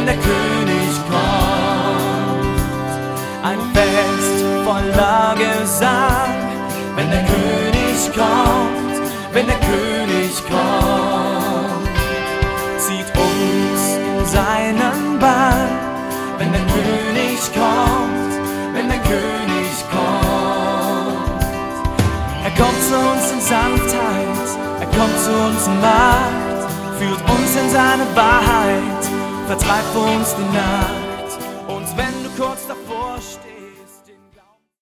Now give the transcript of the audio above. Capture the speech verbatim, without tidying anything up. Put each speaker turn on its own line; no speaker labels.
wenn der König kommt. Ein Fest voller Gesang, wenn der König kommt, wenn der König kommt. Zieht uns in seinen Bann, wenn der König kommt, wenn der König kommt. Er kommt zu uns in Sanftheit, er kommt zu uns in Macht, führt uns in seine Wahrheit, vertreibt uns die Nacht. Und wenn du kurz davor stehst,